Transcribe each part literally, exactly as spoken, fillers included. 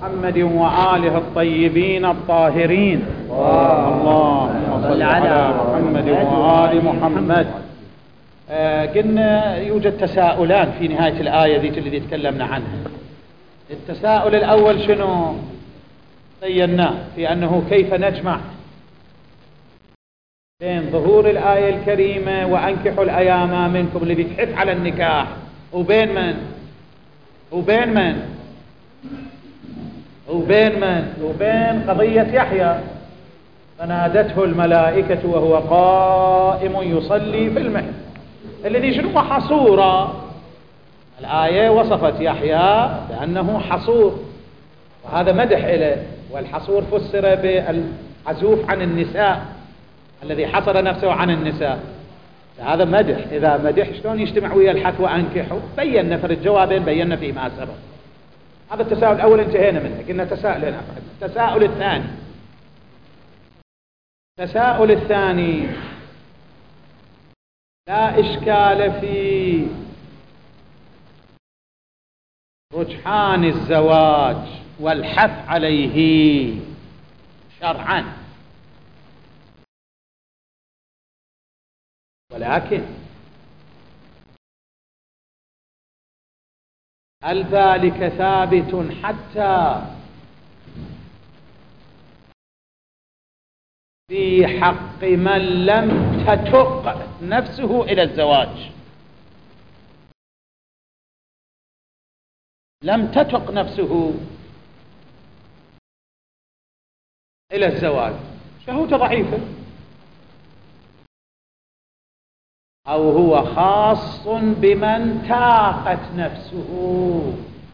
محمد وآله الطيبين الطاهرين. اللهم صل على محمد وآل محمد. آه قلنا يوجد تساؤلان في نهاية الآية ذيك اللي تكلمنا عنها. التساؤل الأول شنو بيناه في أنه كيف نجمع بين ظهور الآية الكريمة وأنكحوا الأيام منكم اللي بيتحث على النكاح وبين من وبين من وبين من وبين قضية يحيى فنادته الملائكة وهو قائم يصلي في المهد الذي شنو حصورا. الآية وصفت يحيى بأنه حصور وهذا مدح له، والحصور فسر بالعزوف عن النساء الذي حصر نفسه عن النساء، هذا مدح. إذا مدح شلون يجتمع ويا الحث وأنكحوا؟ بينا في الجوابين بينا فيما سبق. هذا التساؤل الأول انتهينا منه، قلنا تساؤلين. التساؤل الثاني التساؤل الثاني لا إشكال في رجحان الزواج والحث عليه شرعا، ولكن هل ذلك ثابت حتى في حق من لم تتق نفسه إلى الزواج؟ لم تتق نفسه إلى الزواج، شهوته ضعيفة، أو هو خاص بمن تاقت نفسه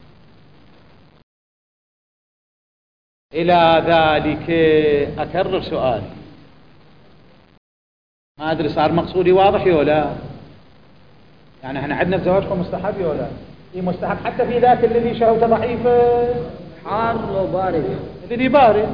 إلى ذلك؟ أكرر سؤال، ما أدري صار مقصودي واضح ولا؟ يعني احنا عندنا الزواج مستحب ولا؟ في مستحب حتى في ذاك الذي شهوته ضعيفة حار وبارد، الذي بارد.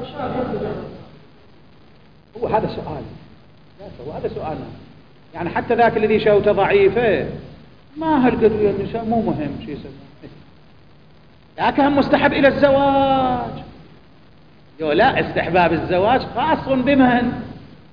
هو هذا سؤال، هو هذا سؤالنا. يعني حتى ذاك الذي شهوته ضعيفة ما هالقضية النساء مو مهم شيء يسمى، لكن مستحب إلى الزواج. لا، استحباب الزواج خاص بمن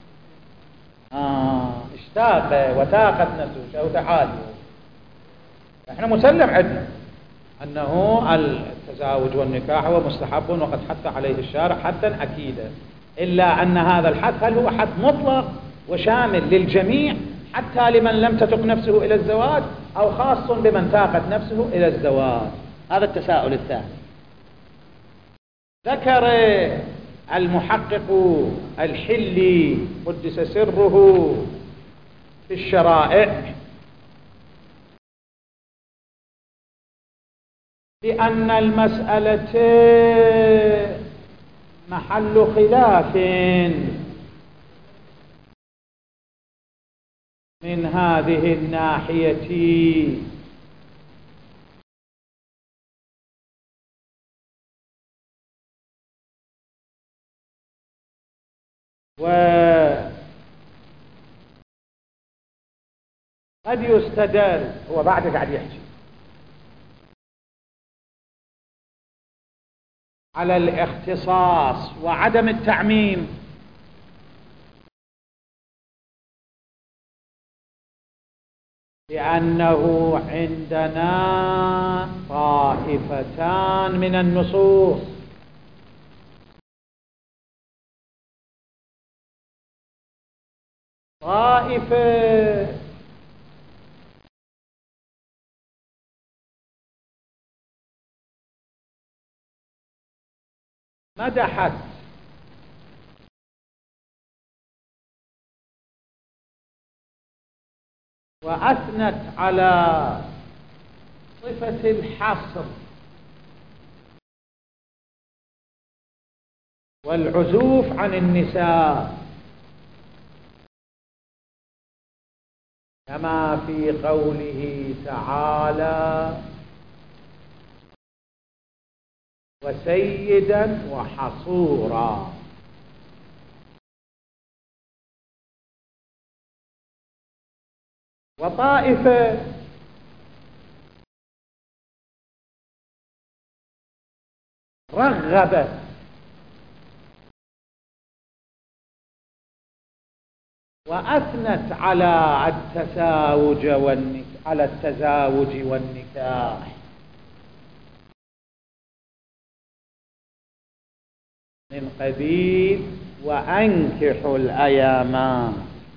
آه اشتاق وتاقت نفسه شهوته عالية. احنا مسلم عندنا أنه التزاوج والنكاح هو مستحب وقد حث عليه الشارع حثا أكيدا، إلا أن هذا الحث هل هو حث مطلق وشامل للجميع حتى لمن لم تتق نفسه إلى الزواج، أو خاص بمن تاقت نفسه إلى الزواج؟ هذا التساؤل الثاني. ذكر المحقق الحلي قدس سره في الشرائع بأن المسألة محل خلاف من هذه الناحية، وقد يستدل. هو بعد قاعد يحكي على الاختصاص وعدم التعميم، لأنه عندنا طائفتان من النصوص، طائفة مدحت وأثنت على صفة الحصر والعزوف عن النساء، كما في قوله تعالى وسيدا وحصورا. وطائفة رغبت وأثنت على التزاوج والنكاح على التزاوج والنكاح من قبيل وأنكحوا الأيام.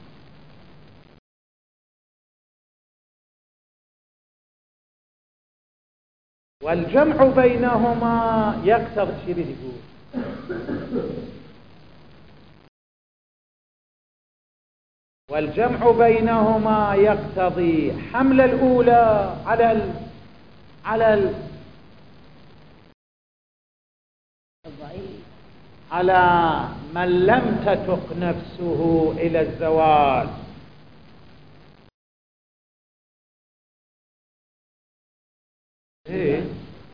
والجمع بينهما يقتضي شيء يقول والجمع بينهما يقتضي حمل الأولى على ال على ال على من لم تتق نفسه إلى الزواج. إيه؟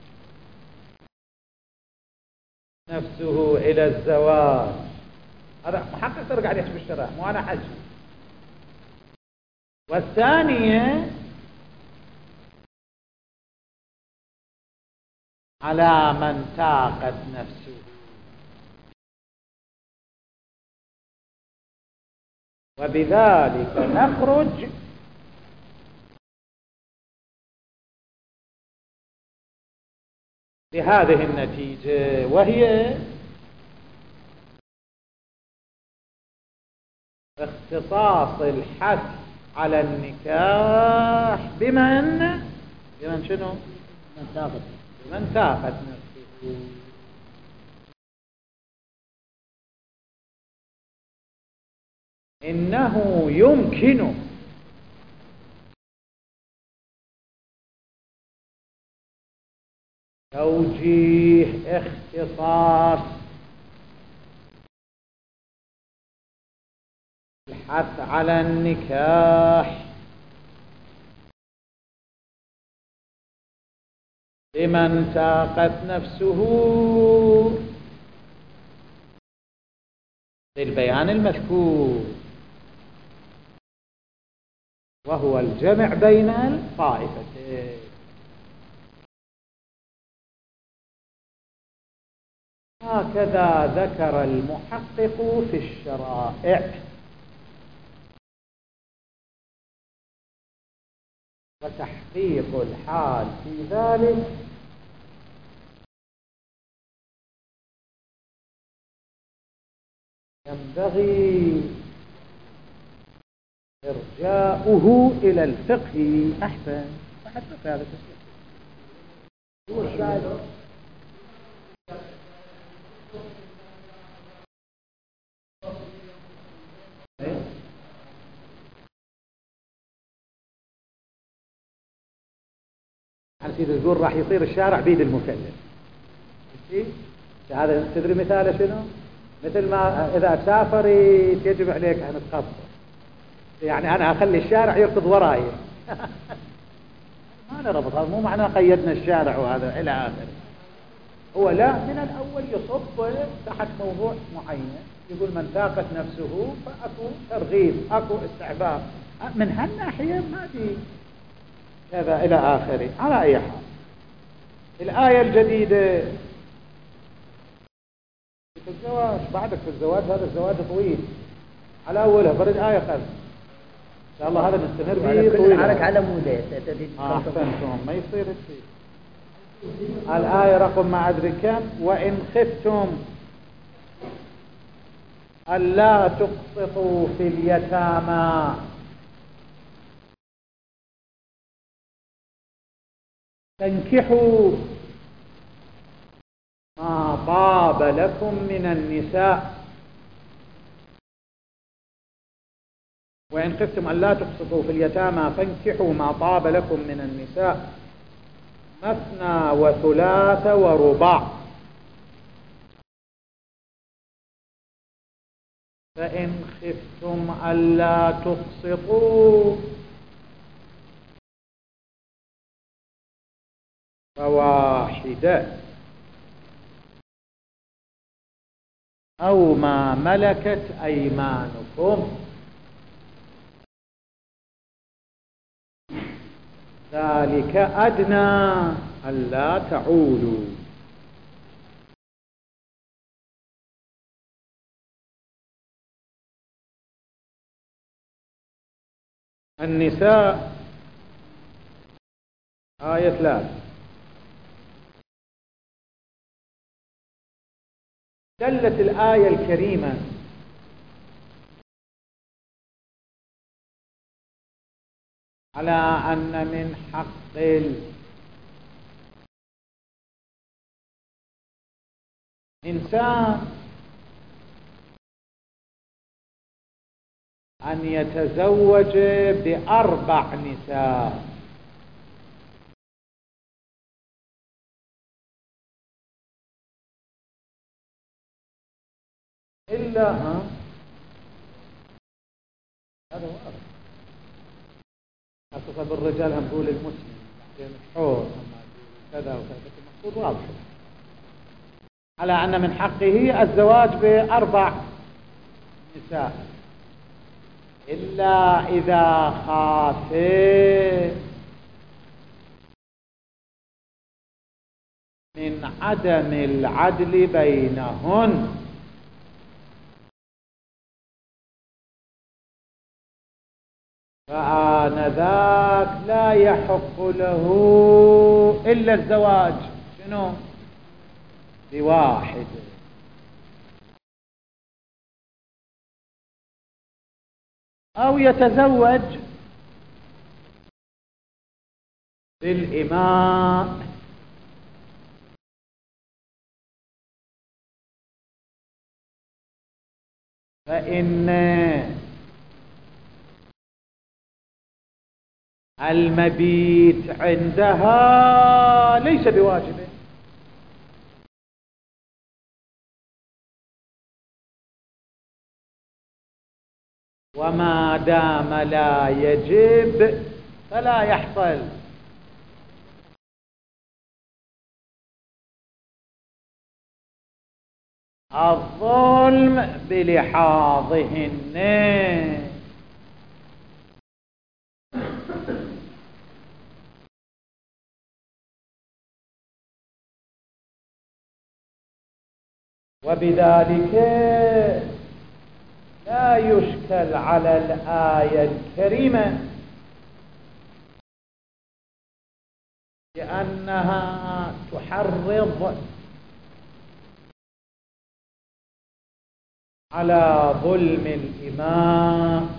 نفسه إلى الزواج هذا محقق ترجع عليه بالشرع مو أنا حج. والثانية على من تاقت نفسه. وبذلك نخرج لهذه النتيجة، وهي اختصاص الحث على النكاح بمن بمن شنو من تاقت بمن تاقت نفسه. إنه يمكن توجيه اختصاص الحث على النكاح لمن تاقت نفسه للبيان المذكور، وهو الجمع بين الطائفتين. هكذا ذكر المحقق في الشرائع. وتحقيق الحال في ذلك ينبغي إرجاؤه إلى الفقه أحسن. حتى في هذا التسليم هو الشاهد. نسيت تقول راح يصير الشارع بيد المكلف. هذا تدري مثاله شنو؟ مثل ما إذا تسافر يجب عليك أن تقصر، يعني أنا أخلي الشارع يركض وراي. ما نربط هذا، مو معناه قيدنا الشارع وهذا إلى آخره. هو لا، من الأول يصب تحت موضوع معين، يقول من ذاقت نفسه فأكو ترغيب، أكو استعباب من هالناحية، ما دي كذا إلى آخره. على أي حال، الآية الجديدة في الزواج، بعدك في الزواج، هذا الزواج طويل على أولها برد آية خلف إن شاء الله، هذا نستمر به طويل على على مودة. أحسنتم، ما يصير شيء. الآية رقم ما أدري كم. وإن خفتم ألا تقسطوا في اليتامى تنكحوا ما طاب لكم من النساء. وإن خفتم ألا تقسطوا في اليتامى فانكحوا ما طاب لكم من النساء مثنى وثلاث ورباع، فإن خفتم ألا تقسطوا فواحدة أو ما ملكت أيمانكم ذلك أدنى ألا تعولوا. النساء آية ثلاث. دلت الآية الكريمة على أن من حق الإنسان أن يتزوج بأربع نساء، إلا ها هذا واضح. خاصة بالرجال هم نقول المسلم بعدين الحور أما كذا وكذا، المفروض واضح على أن من حقه الزواج بأربع نساء، إلا إذا خاف من عدم العدل بينهن، فآنذاك لا يحق له إلا الزواج شنو؟ بواحد، أو يتزوج بالإماء، فإن المبيت عندها ليس بواجب، وما دام لا يجب فلا يحصل. الظلم بلحاظهن، وبذلك لا يشكل على الآية الكريمة لأنها تحرض على ظلم الإمام،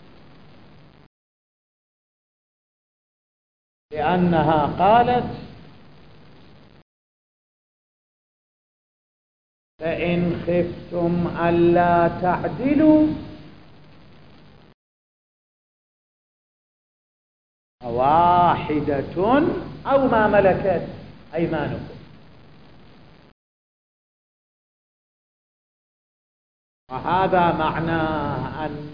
لأنها قالت فإن خفتم ألا تعدلوا واحدة أو ما ملكت أيمانكم. وهذا معناه أن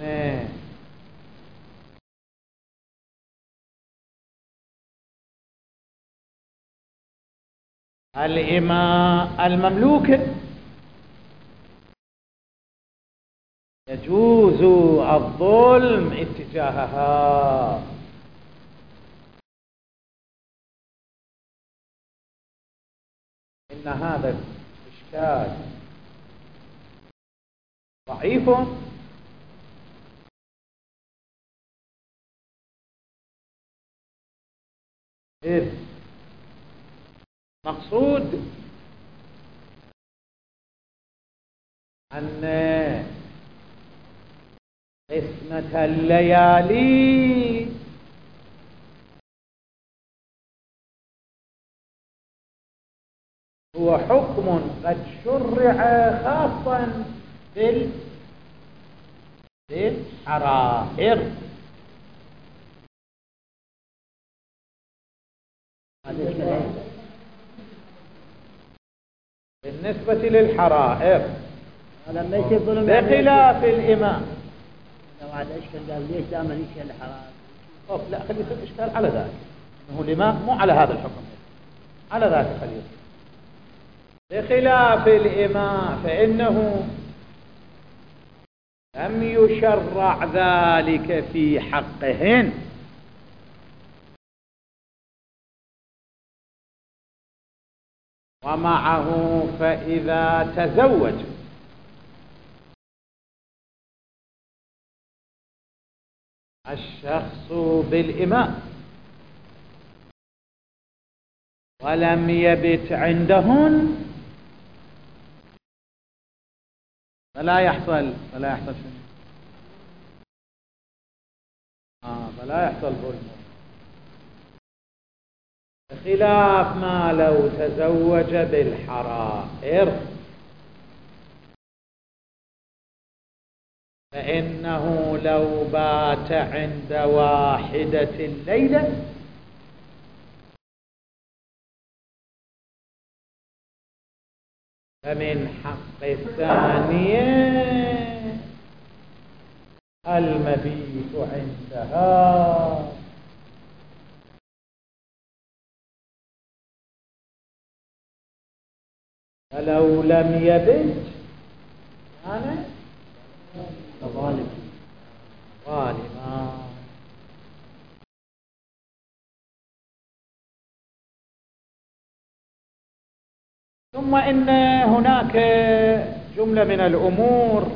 الإماء المملوكة يجوز الظلم اتجاهها، إن هذا الإشكال ضعيف إذ مقصود أن قسمة الليالي هو حكم قد شرع خاصا بالحرائر. بالنسبة للحرائر بخلاف الإمام. لو عاد اشكال قال ليش دائما يشكل الحرائر؟ أوف لا خلي يصير إشكال على ذلك، إنه الإمام مو على هذا الحكم، على ذلك خلي يصير. بخلاف الإمام فإنه لم يشرع ذلك في حقهن، ومعه فإذا تزوج الشخص بالإماء ولم يبت عندهن فلا يحصل فلا يحصل شنو؟ آه فلا يحصل ظلم، بخلاف ما لو تزوج بالحرائر فإنه لو بات عند واحدة الليلة فمن حق الثانية المبيت عندها. فلو لم يبت كان ظالما ظالما. ثم إن هناك جملة من الأمور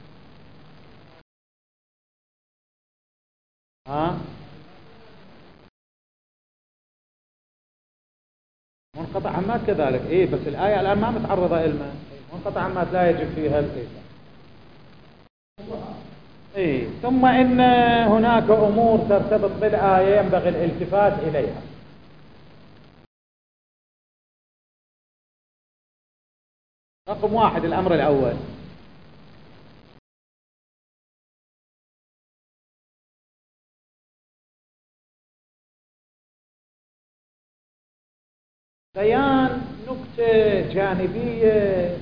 ها منقطع عمات كذلك. إيه بس الآية الآن ما متعرضة إلما منقطع عمات لا يجب فيها الإيجاب. إيه ثم إن هناك أمور ترتبط بالآية ينبغي الالتفات إليها. رقم واحد الأمر الأول بيان نكتة جانبية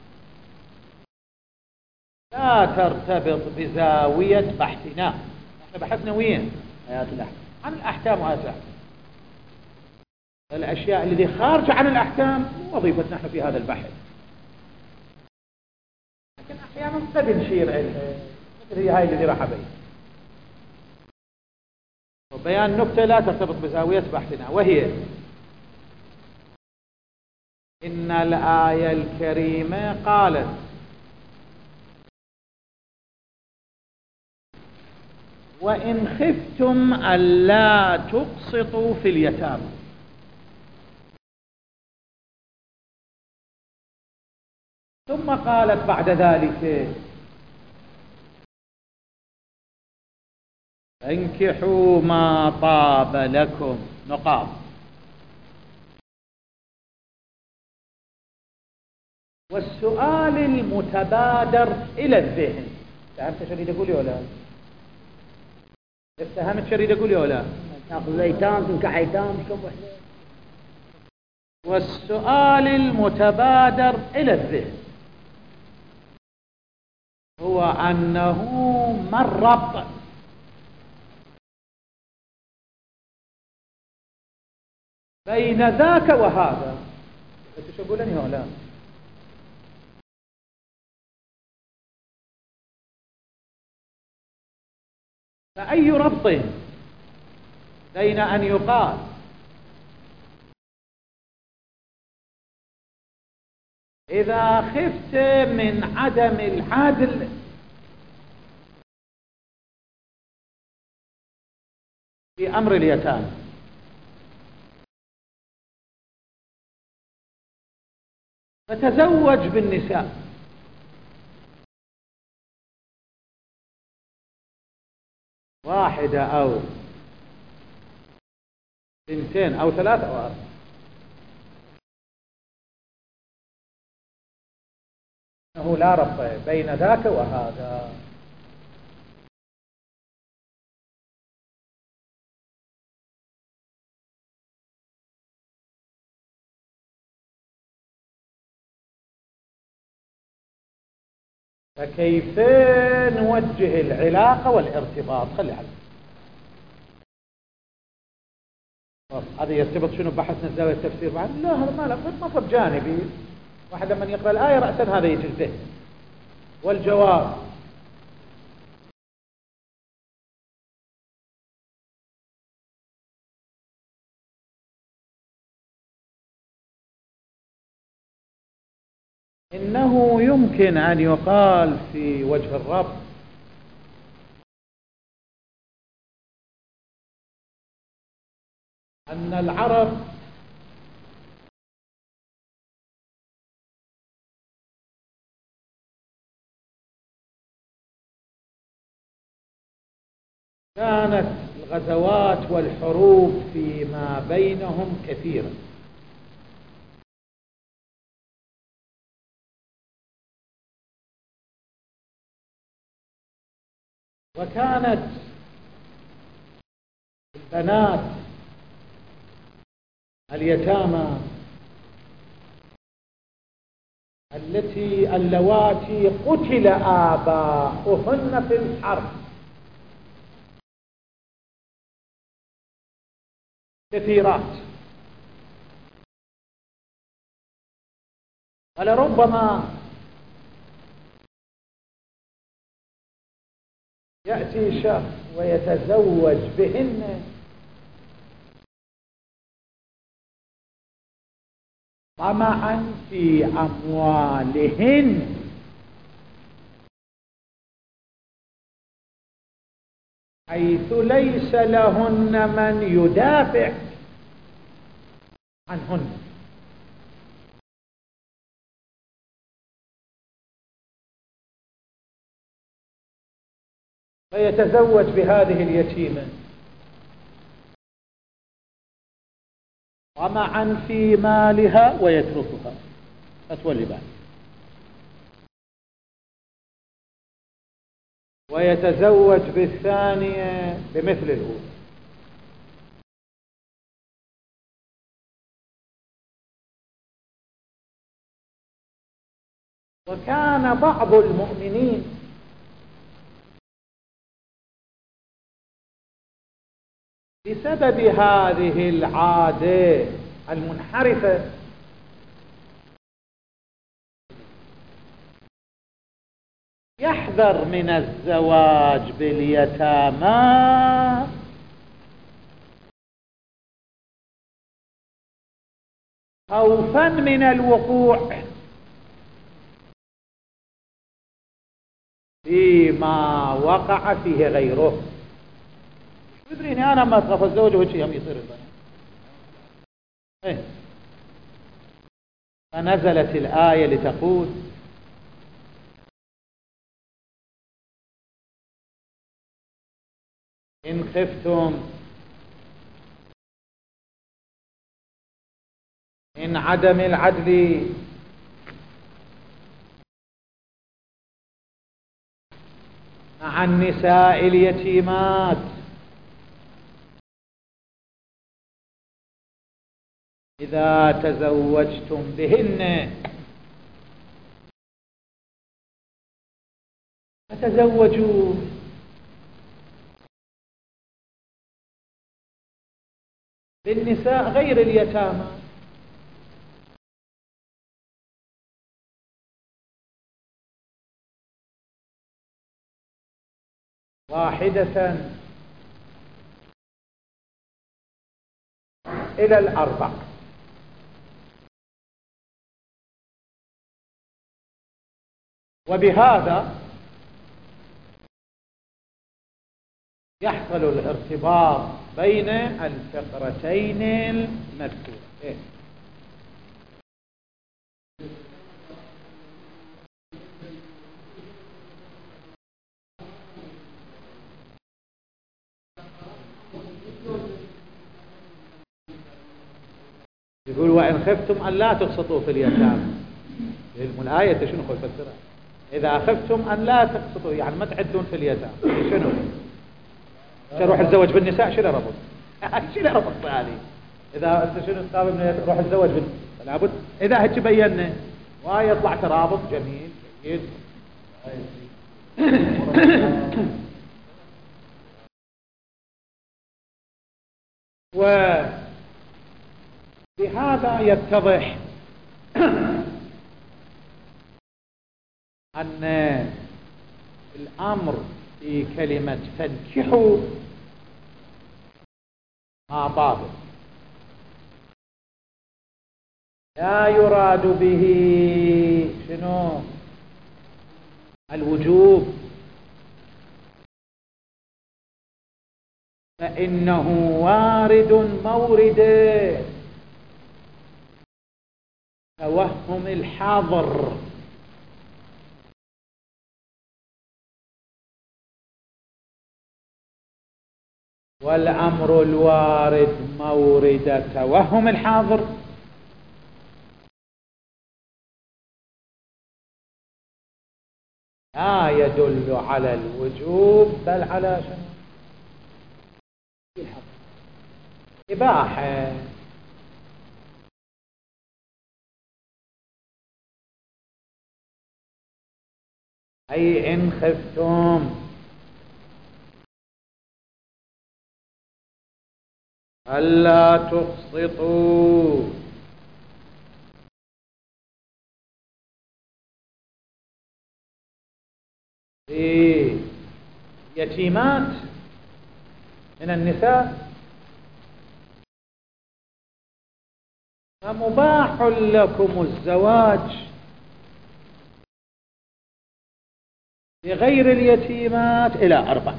لا ترتبط بزاوية بحثنا. احنا بحثنا وين؟ آيات الأحكام، عن الأحكام وآيات الأحكام. الأشياء اللي خارجة عن الأحكام وظيفتنا احنا في هذا البحث، لكن أحيانا قد نشير إليها مثل هي هاي اللي راح أبين. وبيان نكتة لا ترتبط بزاوية بحثنا، وهي إن الآية الكريمة قالت وإن خفتم ألا تقسطوا في اليتامى. ثم قالت بعد ذلك انكحوا ما طاب لكم نقاط. والسؤال المتبادر إلى الذهن، فهمت شو أريد أقول ولا لا؟ افتهمت شو أريد أقول ولا لا؟ تاخذ ايتام تنكح ايتام كم وحده. والسؤال المتبادر إلى الذهن هو أنه ما الربط بين ذاك وهذا؟ أنت شو تقولني ولا؟ فأي ربط بين أن يقال إذا خفت من عدم العدل في أمر اليتامى فتزوج بالنساء، واحدة أو بنتين أو ثلاثة أو أربعة، إنه لا ربط بين ذاك وهذا. فكيف نوجه العلاقة والارتباط؟ خلي على هذا يرتبط شنو بحثنا الزاوية التفسير بعد؟ لا هذا ما له مطلب جانبي. واحد لما يقرأ الآية رأسا هذا يجي الذهن. والجواب إنه يمكن أن يقال في وجه الربط أن العرب كانت الغزوات والحروب فيما بينهم كثيرة، وكانت البنات اليتامى التي اللواتي قتل آباؤهن في الحرب كثيرات، ولربما يأتي شخص ويتزوج بهن طمعا في أموالهن، حيث ليس لهن من يدافع عنهن. فيتزوج بهذه اليتيمة طمعا في مالها ويتركها فتولي بعد، ويتزوج بالثانية بمثل الأولى. وكان بعض المؤمنين بسبب هذه العادة المنحرفة يحذر من الزواج باليتامى خوفا من الوقوع فيما وقع فيه غيره. تدريني أنا ما أتغفى الزوج وشي هم يصير البنات. إيه؟ فنزلت الآية لتقول إن خفتم من عدم العدل مع النساء اليتيمات إذا تزوجتم بهن فتزوجوا بالنساء غير اليتامى واحدة إلى الأربع. وبهذا يحصل الارتباط بين الفقرتين المذكورتين. يقول وإن خفتم أن لا تقسطوا في اليتامى. الآية شنو خل فسرها؟ إذا خفتم أن لا تقسطوا يعني ما تعدون في اليتامى شنو؟ تروح تتزوج بالنساء شنو ربط؟ شنو ربط بهذه؟ إذا أنت شنو تقابل من روح تتزوج بالنساء لابد إذا هيك بينا ويطلع ترابط جميل جيد. وبهذا يتضح أن الأمر في كلمة فانكحوا ما باطل، لا يراد به شنو الوجوب، فإنه وارد مورد توهم الحاضر، والأمر الوارد مورد توهم الحاضر لا يدل على الوجوب بل على شنو؟ إباحة. أي إن خفتم ألا تقسطوا في يتيمات من النساء فمباح لكم الزواج بغير اليتيمات إلى أربع.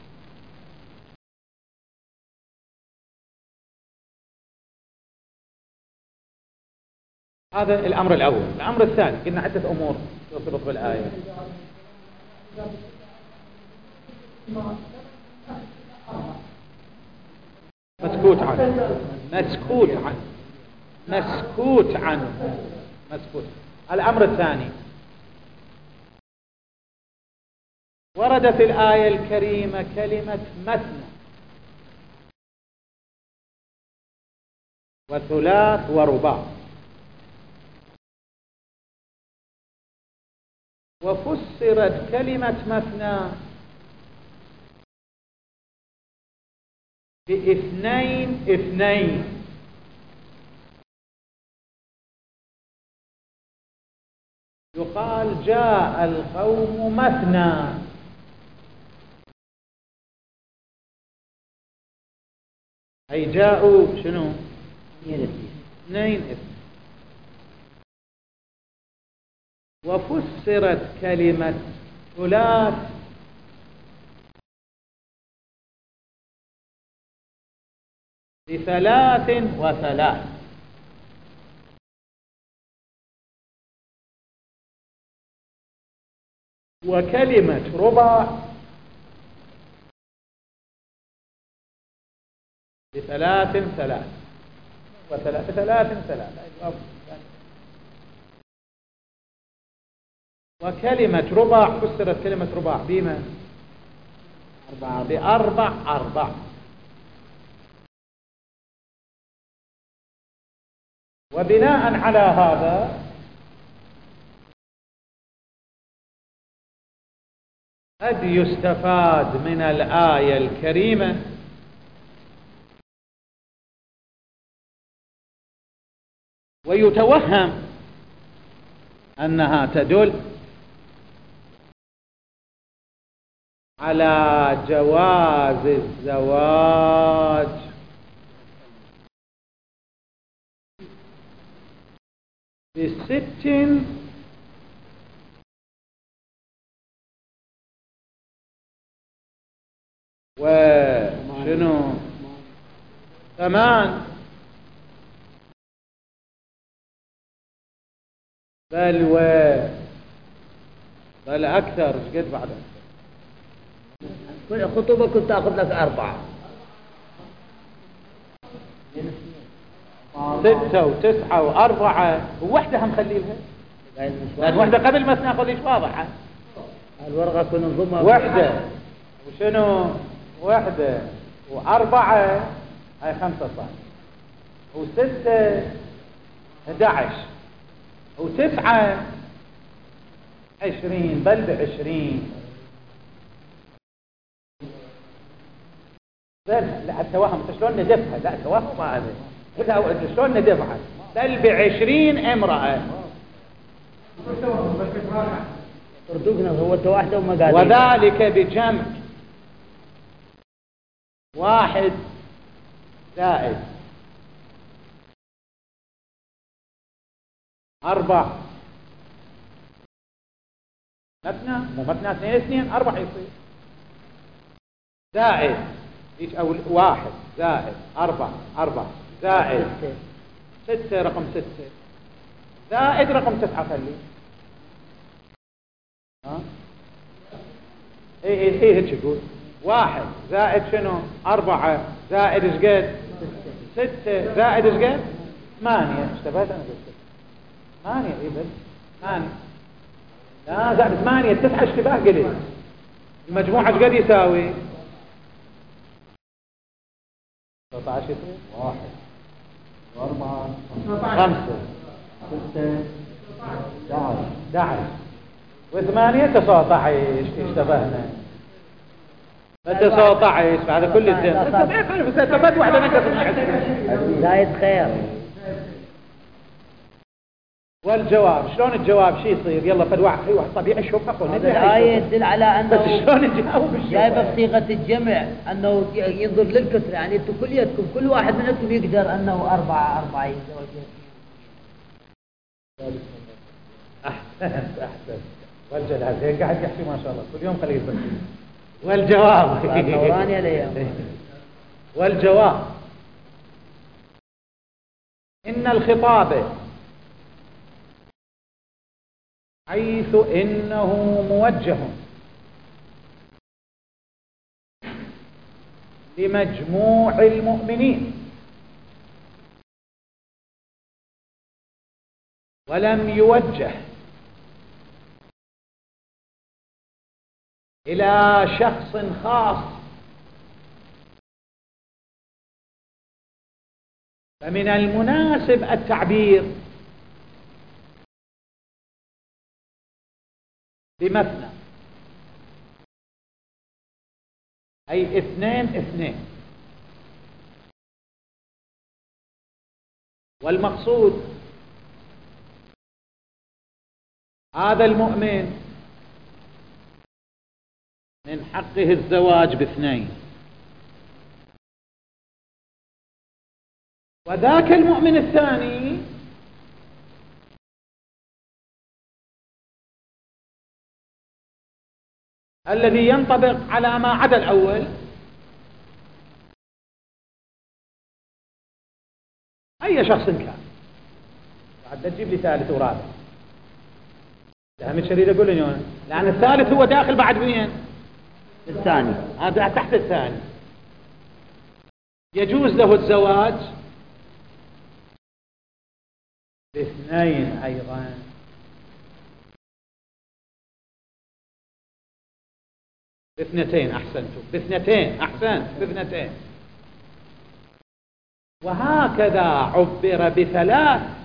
هذا الأمر الأول. الأمر الثاني قلنا عدة أمور ترتبط بالآية. مسكوت عنه مسكوت عنه مسكوت عنه مسكوت. الأمر الثاني ورد في الآية الكريمة كلمة مثنى وثلاث ورباع، وفسرت كلمة مثنى باثنين اثنين، يقال جاء القوم مثنى، أي جاءوا شنو؟ اثنين اثنين. وفسرت كلمة ثلاث بثلاث وثلاث، وكلمة ربع بثلاث ثلاث وثلاث ثلاث ثلاث، وكلمة ربع فسرت كلمة ربع بما أربعة بأربع أربع. وبناء على هذا قد يستفاد من الآية الكريمة ويتوهم أنها تدل على جواز الزواج بست وشنو ثمان بل و بل أكثر. ايش قد بعد كل خطوبة كنت أخذ لك أربعة ستة وتسعة وأربعة ووحدة هم خليلها، لأن وحدة قبل ما تناخذ إيش واضحة الورقة كنا نضمها وحدة وشنو وحدة وأربعة هاي خمسة صار، وستة أحد عشر، وتسعة عشرين بل بعشرين. لا التوهم شلون ندفها؟ لا توهم هذا شلون ندفعها؟ بل بعشرين امرأة. تردوكنا هو واحدة وما قال وذلك بجمع واحد زائد أربع مثنى مو مثنى اثنين اثنين أربع يصير زائد هيك أو واحد زائد أربعة أربعة زائد ستة رقم ستة زائد رقم تسعة خلي ها اي اي اي هيك يقول واحد زائد شنو أربعة زائد ايش قد ستة زائد ايش قد ثمانية. اشتبهت انا قلت ثمانية اي بس ثمانية لا زائد ثمانية تسعة اشتباه قلت المجموع ايش قد يساوي ثلاثة عشر يصير واحد وأربعة خمسة ستة أحد عشر وثمانية تسعة عشر اشتبهنا تسعة عشر بعد كل الزين انت استفدت واحدة نقص زايد خير. والجواب شلون الجواب شو يصير يلا فد واحد واحد طبيعي شوف اخو هذا الآية تدل على أنه بس شلون نجاوب جايبه بصيغة الجمع أنه ينظر للكثرة يعني انتم كليتكم كل واحد منكم يقدر أنه أربعة أربعة يتزوج. أحسنت أحسنت والجلال هيك قاعد يحكي ما شاء الله كل يوم خليه يبكي. والجواب نوراني اليوم. والجواب إن الخطاب حيث إنه موجه لمجموع المؤمنين ولم يوجه إلى شخص خاص فمن المناسب التعبير بمثنى أي اثنين اثنين. والمقصود هذا المؤمن من حقه الزواج باثنين وذاك المؤمن الثاني الذي ينطبق على ما عدا الأول أي شخص كان بعد تجيب لي ثالث ورابع أهم شريد أقول لي لأن الثالث هو داخل بعد مين الثاني هذا تحت الثاني يجوز له الزواج باثنين أيضا. باثنتين أحسنتم باثنتين أحسنت باثنتين. وهكذا عبر بثلاث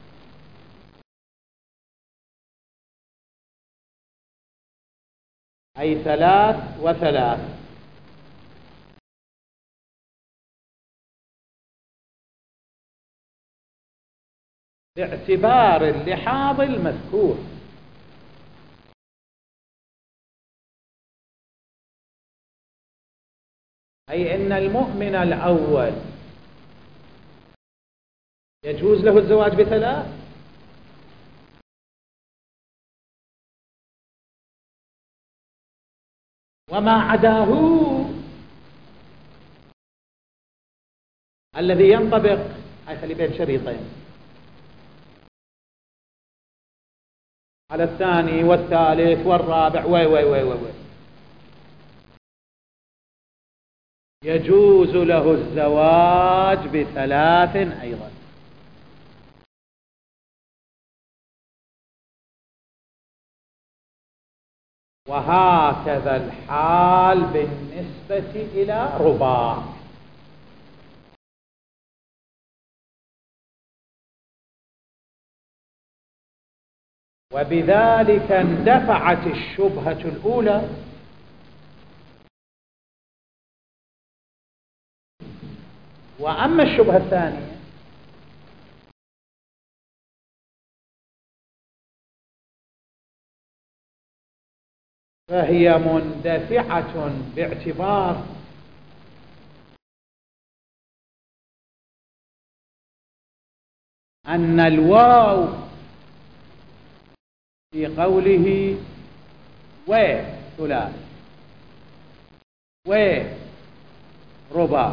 أي ثلاث وثلاث باعتبار اللحاظ المذكور أي أن المؤمن الأول يجوز له الزواج بثلاث وما عداه الذي ينطبق هاي خلي بين شريطين على الثاني والثالث والرابع وي وي وي وي, وي. يجوز له الزواج بثلاث أيضا. وهكذا الحال بالنسبة إلى رباع. وبذلك اندفعت الشبهة الأولى وأما الشبهة الثانية فهي مندفعة باعتبار أن الواو في قوله و ثلاث و رباع،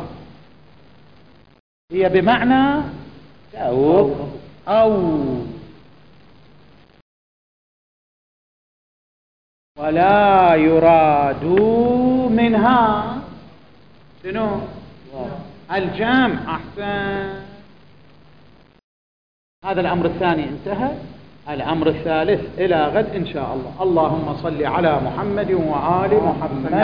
هي بمعنى أو أو ولا يراد منها شنو؟ الجمع. أحسن. هذا الأمر الثاني انتهى. الأمر الثالث إلى غد إن شاء الله. اللهم صل على محمد وآل محمد.